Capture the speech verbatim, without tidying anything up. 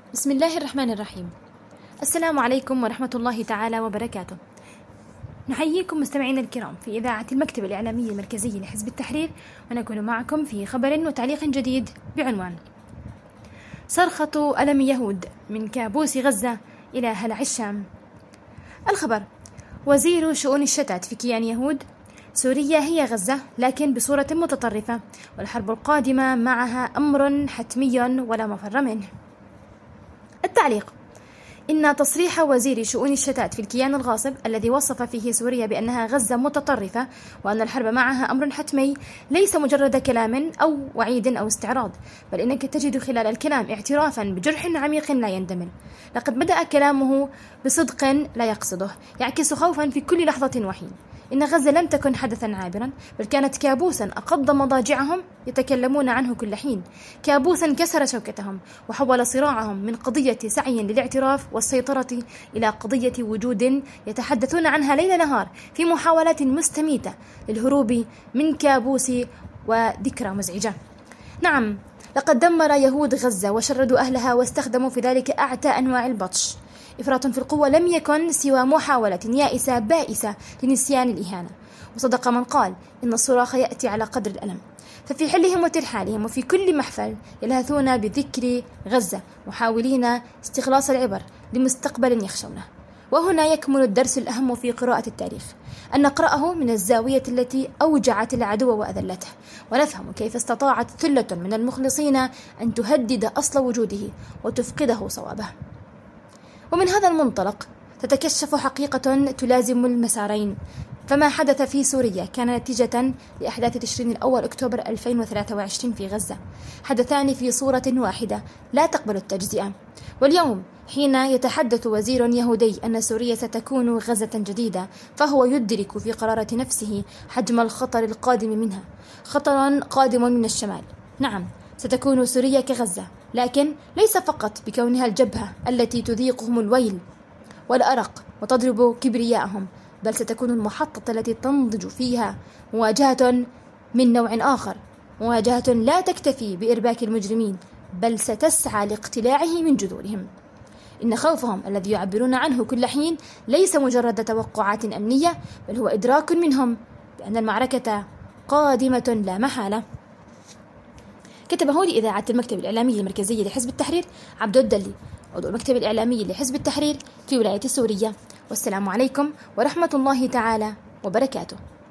بسم الله الرحمن الرحيم. السلام عليكم ورحمة الله تعالى وبركاته. نحييكم مستمعينا الكرام في إذاعة المكتب الإعلامي المركزي لحزب التحرير، ونكون معكم في خبر وتعليق جديد بعنوان: صرخة ألم يهود من كابوس غزة إلى هلع الشام. الخبر: وزير شؤون الشتات في كيان يهود: سوريا هي غزة لكن بصورة متطرفة، والحرب القادمة معها أمر حتمي ولا مفر منه. التعليق: إن تصريح وزير شؤون الشتات في الكيان الغاصب الذي وصف فيه سوريا بأنها غزة متطرفة وأن الحرب معها أمر حتمي ليس مجرد كلام أو وعيد أو استعراض، بل إنك تجد خلال الكلام اعترافا بجرح عميق لا يندمل. لقد بدأ كلامه بصدق لا يقصده، يعكس خوفا في كل لحظة وحين. إن غزة لم تكن حدثا عابرا، بل كانت كابوسا أقض مضاجعهم يتكلمون عنه كل حين، كابوسا كسر شوكتهم وحول صراعهم من قضية سعي للاعتراف والسيطرة إلى قضية وجود يتحدثون عنها ليل نهار في محاولات مستميتة للهروب من كابوس وذكرى مزعجة. نعم، لقد دمر يهود غزة وشردوا أهلها واستخدموا في ذلك أعتى أنواع البطش. إفراط في القوة لم يكن سوى محاولة يائسة بائسة لنسيان الإهانة. وصدق من قال إن الصراخ يأتي على قدر الألم. ففي حلهم وترحالهم وفي كل محفل يلهثون بذكر غزة، محاولين استخلاص العبر لمستقبل يخشونه. وهنا يكمن الدرس الأهم في قراءة التاريخ، أن نقرأه من الزاوية التي أوجعت العدو وأذلته، ونفهم كيف استطاعت ثلة من المخلصين أن تهدد أصل وجوده وتفقده صوابه. ومن هذا المنطلق تتكشف حقيقة تلازم المسارين. فما حدث في سوريا كان نتيجة لأحداث تشرين الأول أكتوبر ألفين وثلاثة وعشرين في غزة، حدثان في صورة واحدة لا تقبل التجزئة. واليوم حين يتحدث وزير يهودي أن سوريا ستكون غزة جديدة، فهو يدرك في قرارة نفسه حجم الخطر القادم منها، خطر قادم من الشمال. نعم، ستكون سوريا كغزة، لكن ليس فقط بكونها الجبهة التي تذيقهم الويل والأرق وتضرب كبرياءهم، بل ستكون المحطة التي تنضج فيها مواجهة من نوع آخر، مواجهة لا تكتفي بإرباك المجرمين، بل ستسعى لاقتلاعه من جذورهم. إن خوفهم الذي يعبرون عنه كل حين ليس مجرد توقعات أمنية، بل هو إدراك منهم بأن المعركة قادمة لا محالة. كتبه لإذاعة المكتب الإعلامي المركزي لحزب التحرير عبد الدلي، عضو المكتب الإعلامي لحزب التحرير في ولاية سوريا. والسلام عليكم ورحمة الله تعالى وبركاته.